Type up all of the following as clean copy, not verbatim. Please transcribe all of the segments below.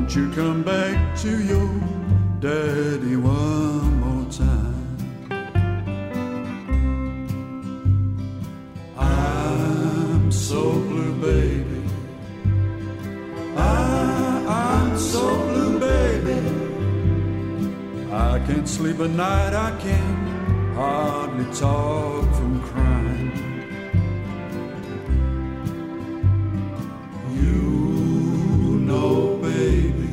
Won't you come back to your daddy one more time? I'm so blue, baby. I'm so blue, baby. I can't sleep at night, I can't hardly talk from crying. You know, baby,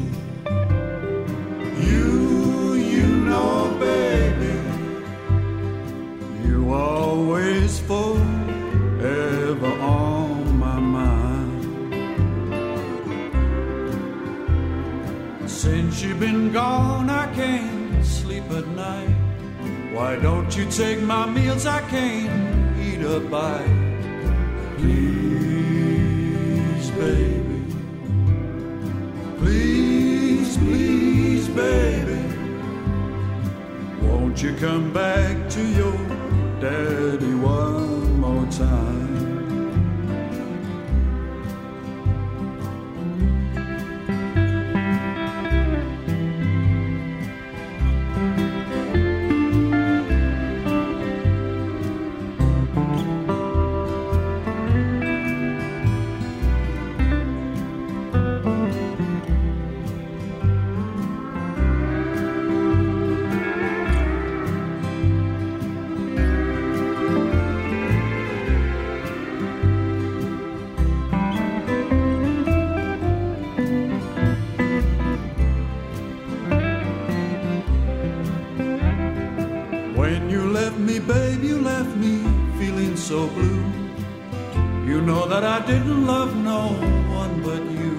you know, baby, you always forever on my mind. Since you've been gone, I can't sleep at night. Why don't you take my meals? I can't eat a bite. Please, baby. Please, please, baby. Won't you come back to your daddy one more time? When you left me, babe, you left me feeling so blue. You know that I didn't love no one but you.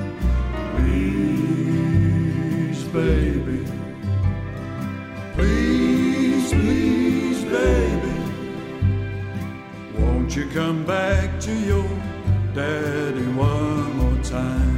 Please, baby. Please, please, baby. Won't you come back to your daddy one more time?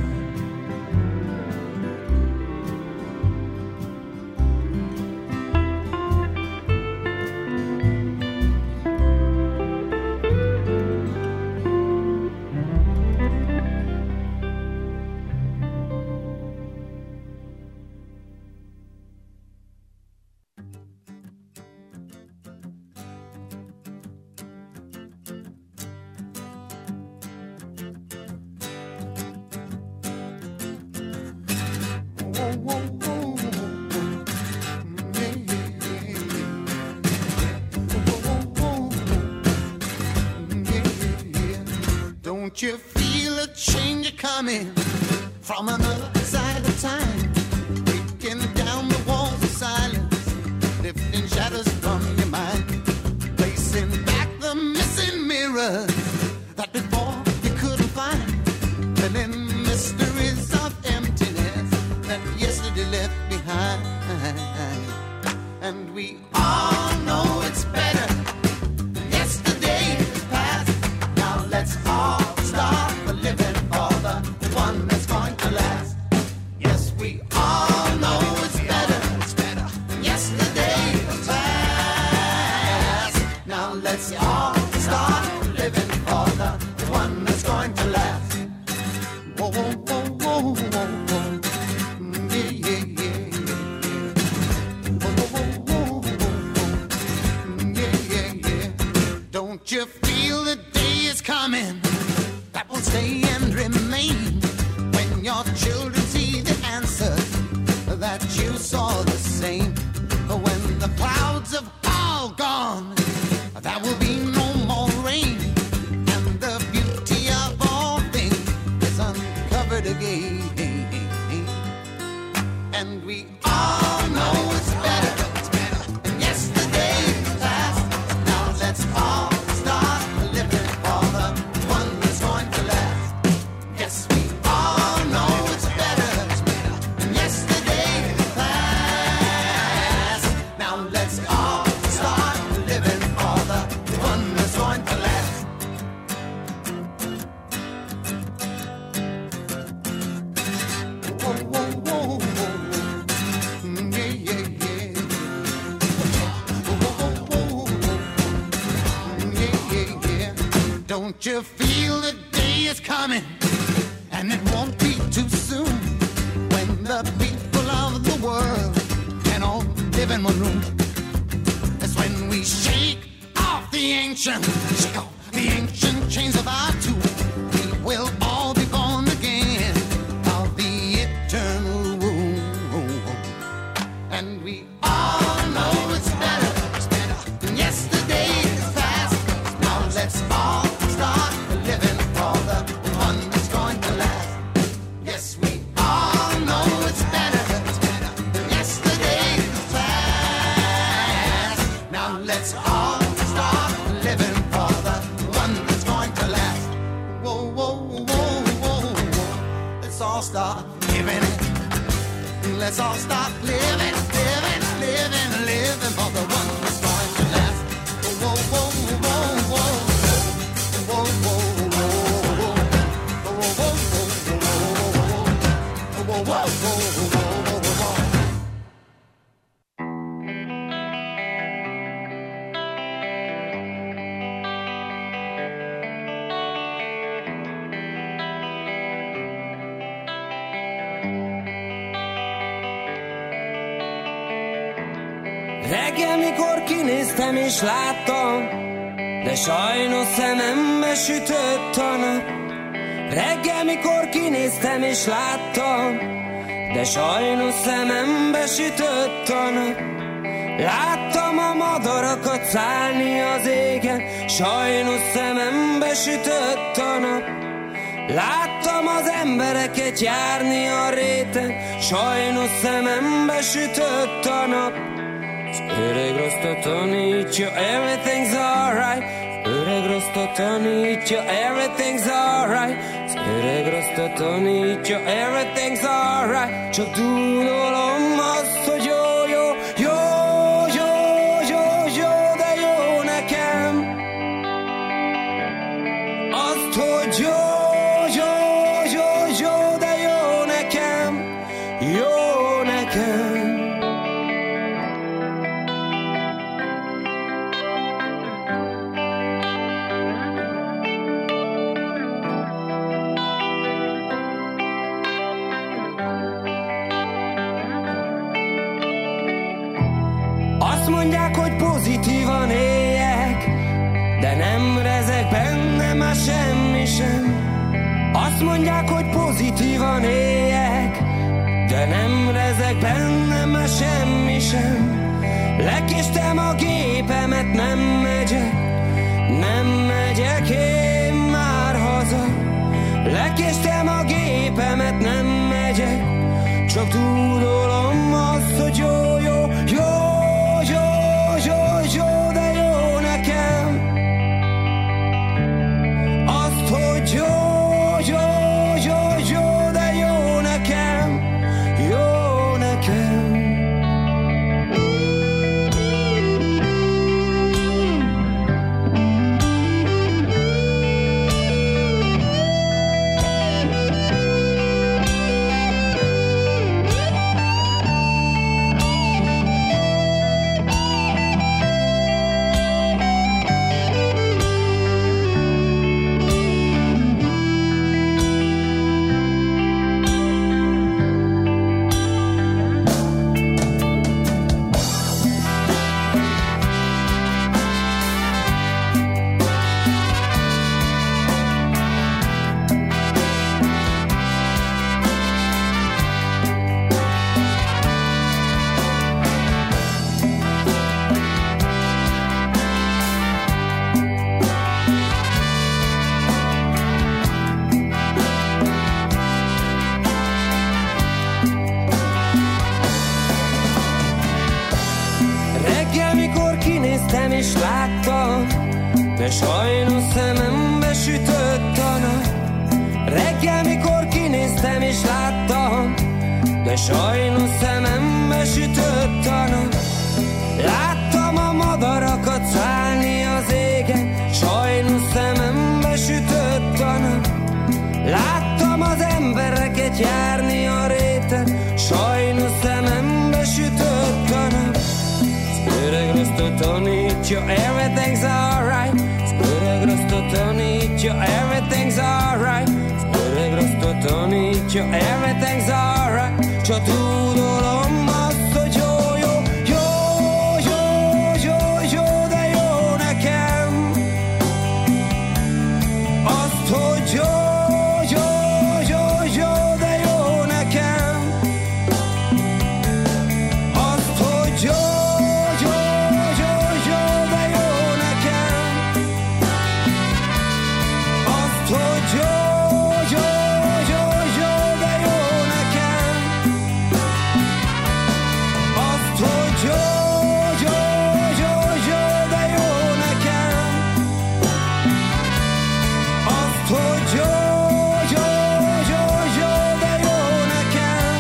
Don't you feel a change coming from another side of time? Breaking down the walls of silence, lifting shadows from your mind, placing back the missing mirrors that before you couldn't find, filling mysteries of emptiness that yesterday left behind. And we all know it's better. Yesterday passed. Now let's all start living for the one that's going to last. Yes, we all know it's better. It's better. Yesterday passed. Now let's all start living for the one that's going to last. Whoa, whoa, whoa, whoa, whoa, whoa. Yeah, yeah, yeah, yeah. Whoa, whoa, whoa, whoa, whoa. Yeah, yeah, yeah. Don't you feel the day is coming that will stay and remain when your children see the answers that you saw the same? When the clouds have all gone, there will be no more rain, and the beauty of all things is uncovered again. And we all know it's better. It's better. And yesterday passed. Now let's all start living for the one that's going to last. Yes, we all know it's better. It's better. And yesterday passed. Now let's all start living for the one that's going to last. Whoa, whoa, whoa, whoa. Yeah, yeah, yeah. Whoa, whoa, whoa, whoa. Yeah, yeah, yeah. Don't you feel the day is coming, and it won't be too soon, when the people of the world can all live in one room. That's when we shake off the ancient chains of our two. We will all be born again of the eternal womb. And we all know it's better than yesterday's past. Now let's all start living for the one that's going to last. Yes, we all know it's better than yesterday's past. Now let's all start living for the one that's going to last. Whoa, whoa, whoa, whoa, whoa. Let's all start living it. Let's all start living for the one that's going to last. Whoa, whoa, whoa, whoa, whoa, whoa, whoa, whoa, whoa, whoa. Reggel, mikor kinéztem és láttam, de sajnos szemembe sütött a nap. Reggel, mikor kinéztem és láttam, de sajnos szemembe sütött a nap. Láttam a madarakat szállni az égen, sajnos szemembe sütött a nap. Láttam az embereket járni a réten, sajnos szemembe sütött a nap. Öreg rostot tanítja, everything's alright. Öreg rostot tanítja, everything's alright. Öreg rostot tanítja, everything's alright. Csak dúdolom azt, hogy jó, jó, jó, jó, jó, jó, de jó nekem. Azt, hogy jó, jó, jó, jó, de jó nekem. Jó nekem. Azt mondják, hogy pozitívan éljek, de nem rezeg bennem már semmi sem. Azt mondják, hogy pozitívan éljek, de nem rezeg bennem már semmi sem. Lekéstem a gépemet, nem megyek én már haza. Lekéstem a gépemet, nem megyek, csak tudolom azt, hogy jó, jó, jó, jó, jó, jó, de jó nekem. Azt, hogy jó, jó, jó, jó, de jó nekem, jó nekem. Kinéztem és láttam, de sajnos szemembe sütött a nap. Reggel, mikor kinéztem és láttam, de sajnos szemembe sütött a nap. Láttam a madarakat szállni az égen, sajnos szemembe sütött a nap. Láttam az embereket járni a réten, sajnos szemembe sütött a nap. Öreg rostot tanítja, everything's alright. Öreg rostot tanítja, everything's alright. Öreg rostot tanítja, everything's alright. csak tudolom azt, hogy jó, de jó nekem. Azt, hogy jó, de jó nekem. Azt, hogy jó, de jó nekem. Azt, hogy jó, de jó nekem. Azt, hogy jó, de jó nekem. Azt, hogy jó, de jó nekem.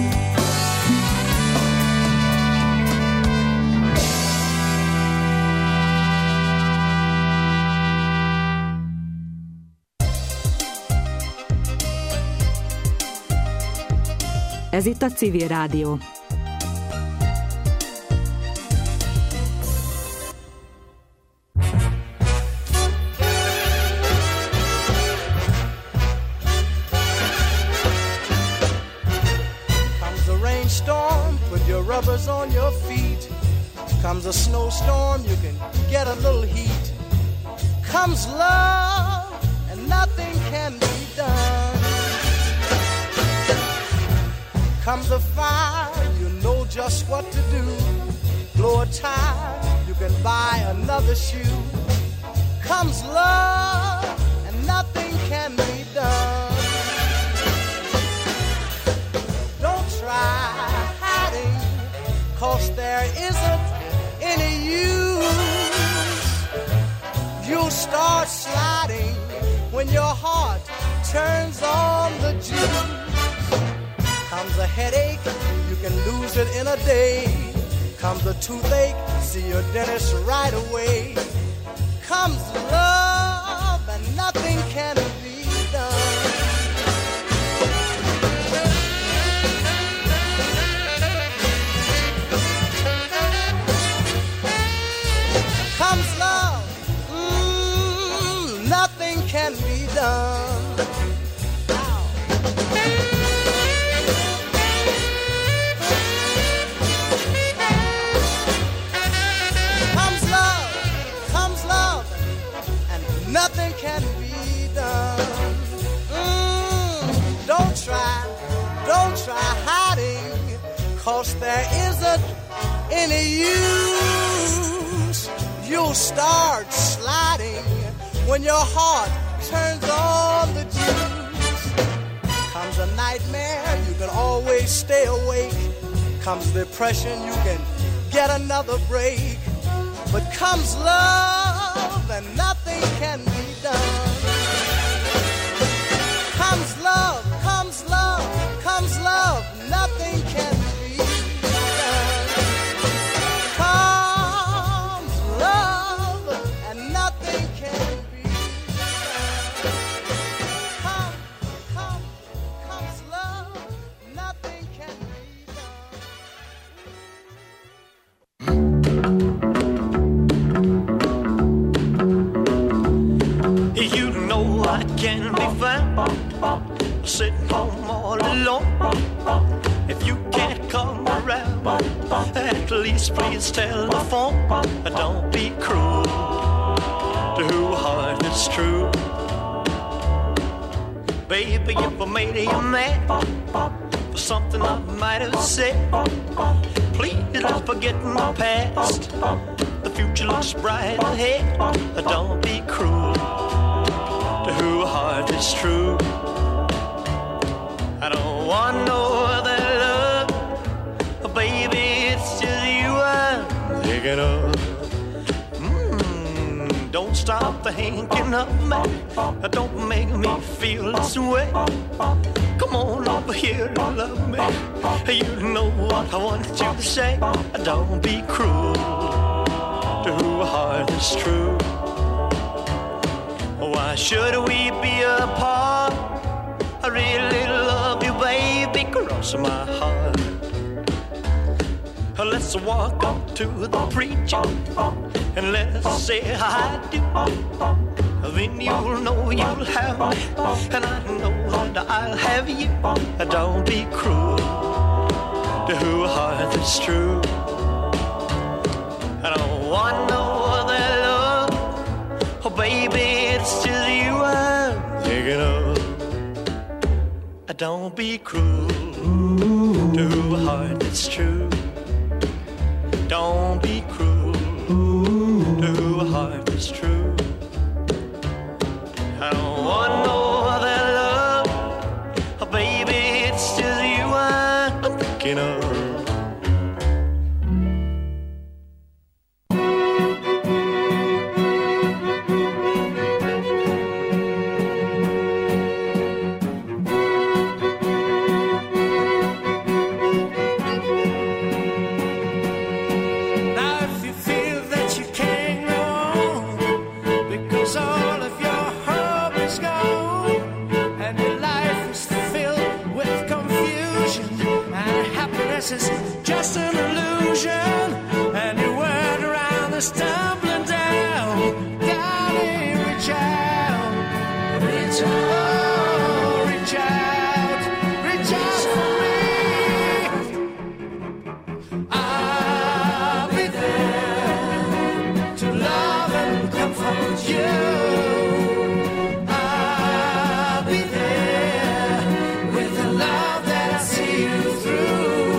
Ez itt a Civil Rádió. Comes a rainstorm, put your rubbers on your feet. Comes a snowstorm, you can get a little heat. Comes love, and nothing can be done. Comes a fire, you know just what to do. Blow a tire, you can buy another shoe. Comes love, and nothing can be done. Don't try hiding, 'cause there isn't any use. You'll start sliding when your heart turns on the juice. Comes a headache, you can lose it in a day. Comes a toothache, see your dentist right away. Comes love, and nothing can be done. Comes love, nothing can be done. Comes love, and nothing can be done. Don't try hiding, 'cause there isn't any use. You'll start sliding when your heart turns on the juice. Comes a nightmare, you can always stay awake. Comes depression, you can get another break. But comes love, and nothing can be done. Comes love, nothing can be done. Comes love, and nothing can be done. Comes love, nothing can be done. You know I can be found sitting home all alone. If you can't come around, at least please tell the phone. Don't be cruel to whose heart is true. Baby, if I made you mad for something I might have said, please don't forget my past. The future looks bright ahead. Don't be cruel to whose heart is true. I don't want no other love, baby, it's just you I'm thinking of. Don't stop thinking of me, don't make me feel this way. Come on over here and love me, you know what I want you to say. Don't be cruel to whose heart is true. Why should we be apart? I really love you, baby, cross my heart. Let's walk up to the preacher and let's say I do. Then you'll know you'll have me, and I know that I'll have you. Don't be cruel is true. I don't want no other love. Oh, baby, it's just you I'm thinking of. Don't be cruel to a heart that's true. Don't be cruel to a heart that's true. I don't want no other love. Oh, baby, it's just you I'm thinking of. Is just an illusion, and your word around is tumbling down. Darling, reach out, reach out, reach out, reach out for me. I'll be there to love and comfort you. I'll be there with the love that I see you through.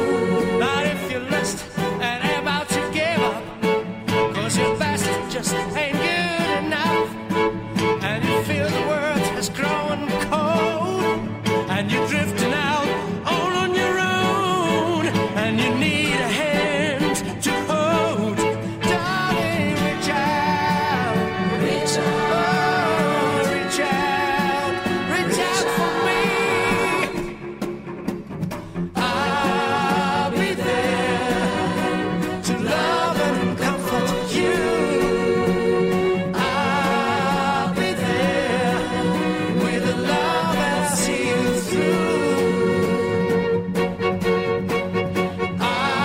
And about to give up, 'cause your best just ain't good enough. And you feel the world has grown cold, and you're drifting out all on your own, and you need a hand to hold. Darling, reach out, reach out, reach out, reach out for me. I'll be there to love and comfort you. I'll be there with the love that sees you through.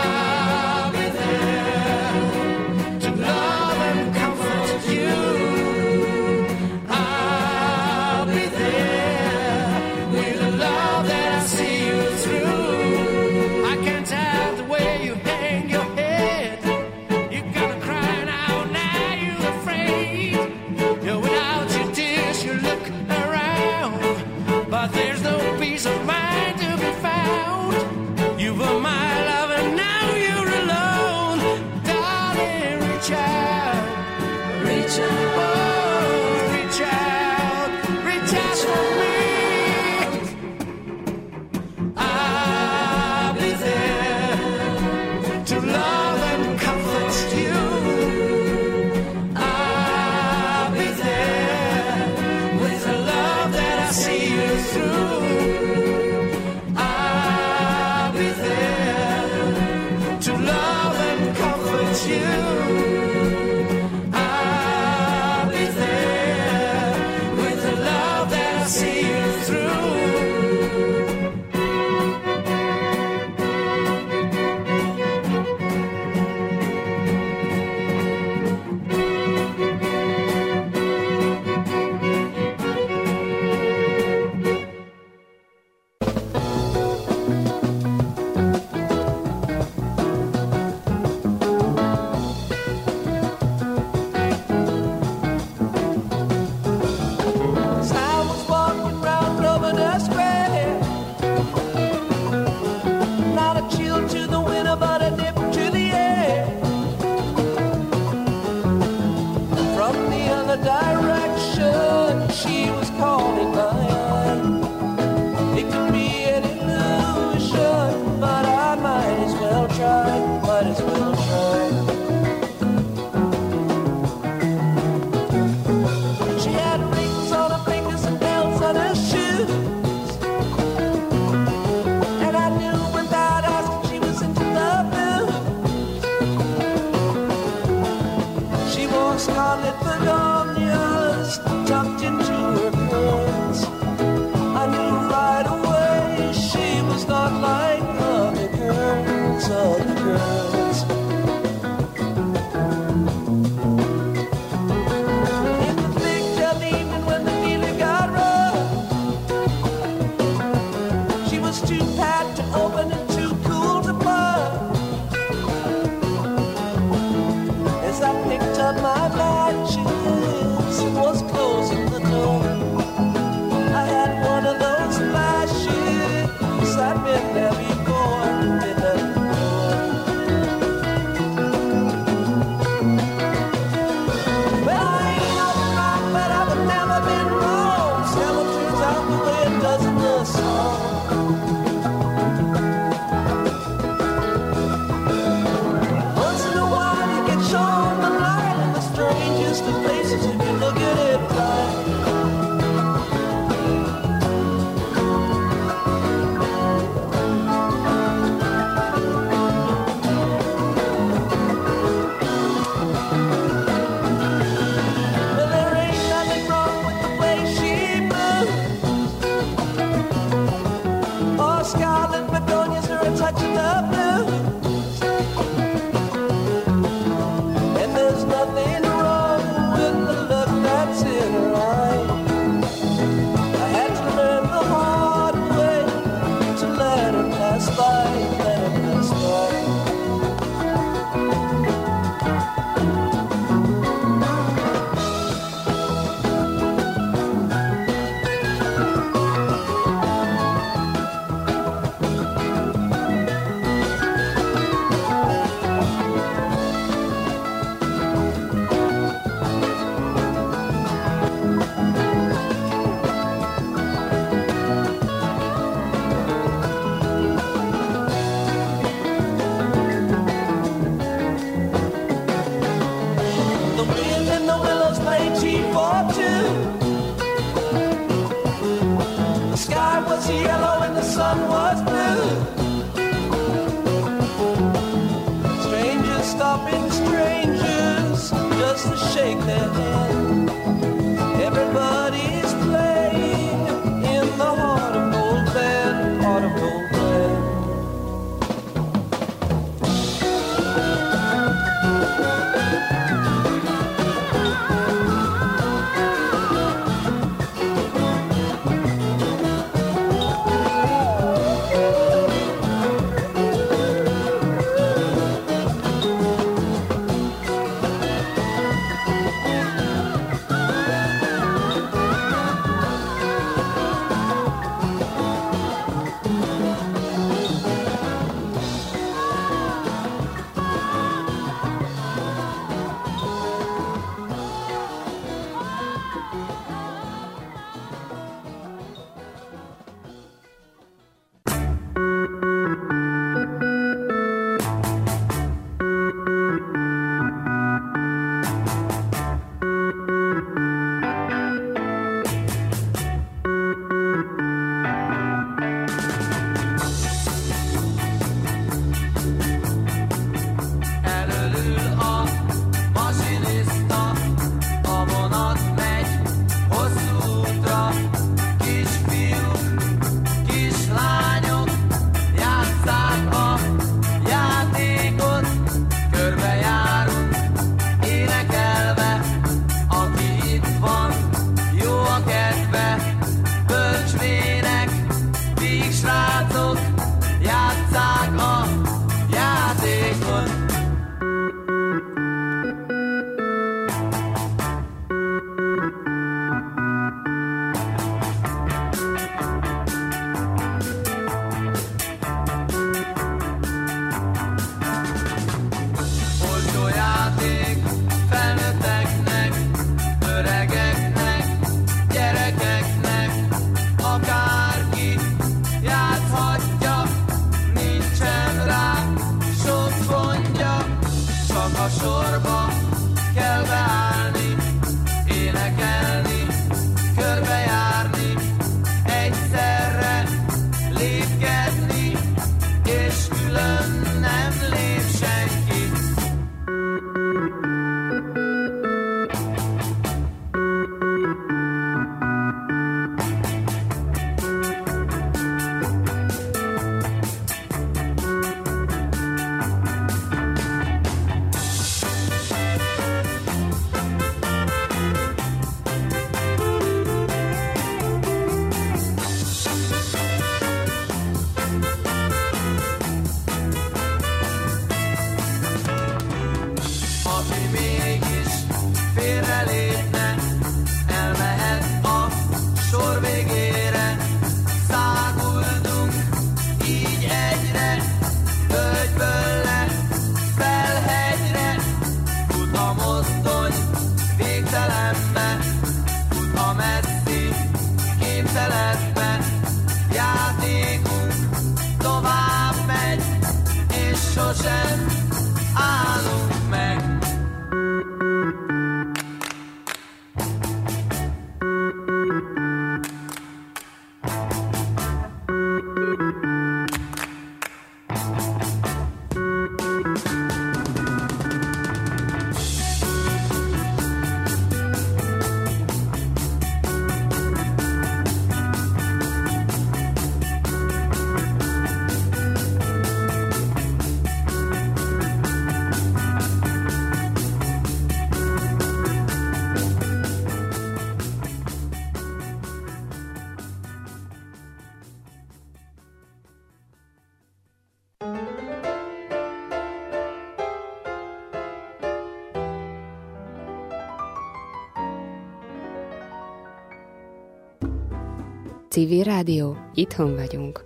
Civil Rádió, itthon vagyunk.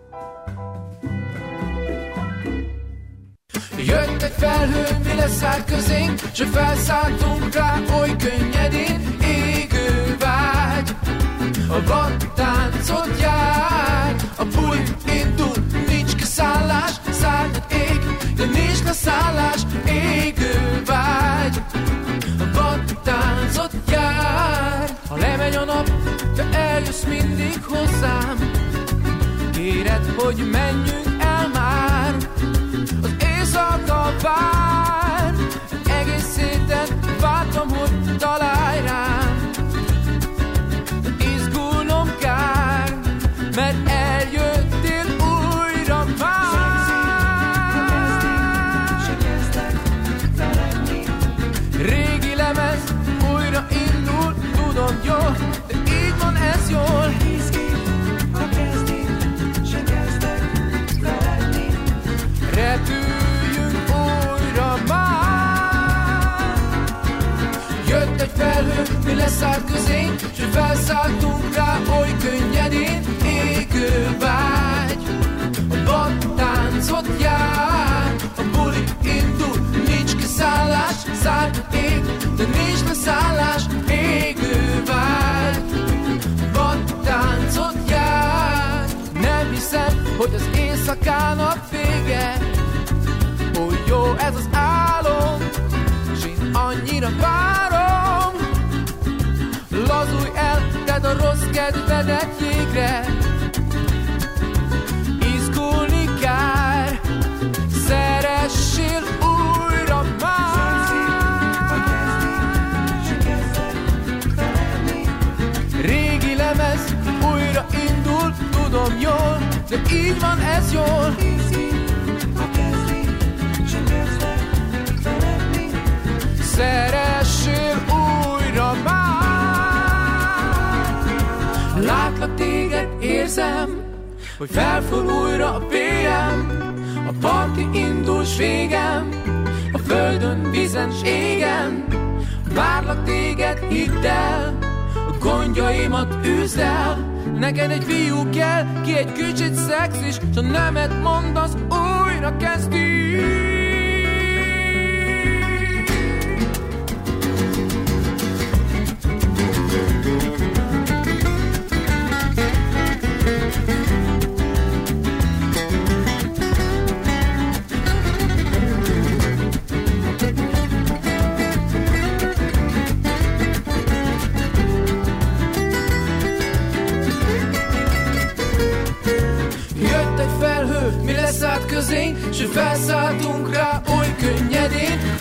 Jött egy felhő, mi leszállt közénk, s felszálltunk rá oly könnyedén. Égő vágy, a vadtáncot jár, a buli indul, nincs kiszállás, szárnyat ég, de nincs leszállás. Égő vágy, a vadtáncot jár. Ha lemegy a nap, te eljössz mindig hozzám, kéred, hogy menjünk el már. Az éjszaka vár, egész héten vártam, hogy találj rám. Izgulnom kár, mert eljöttél újra már. Régi lemez újra indul, tudom jól, de így van ez jól. Repüljünk újra már. Jött egy felhő, mi leszállt közénk, s felszálltunk rá oly könnyedén. Égő vágy, a vadtáncot jár, a buli indul, nincs kiszállás, szárnyat ég, de nincs leszállás. Égő vágy, vadtáncot jár. Nem hiszem, hogy az éjszakának vége, ó, jó ez az álom, s én annyira várom. Lazulj el, tedd a rossz kedvedet jégre, izgulni kár, szeressél újra már. Régi lemez újra indul, tudom jól, de így van ez jól. Szeressél újra már. Látlak téged, érzem, hogy felfúl újra a PM. A parti indul s végem, a földön, vízen s égen. Várlak téged, hidd el, a gondjaimat üzd el. Neked egy fiú kell, ki egy kicsit szexis, s ha nemet mondasz, újra kezdjük. Közénk, s felszálltunk rá oly könnyedén.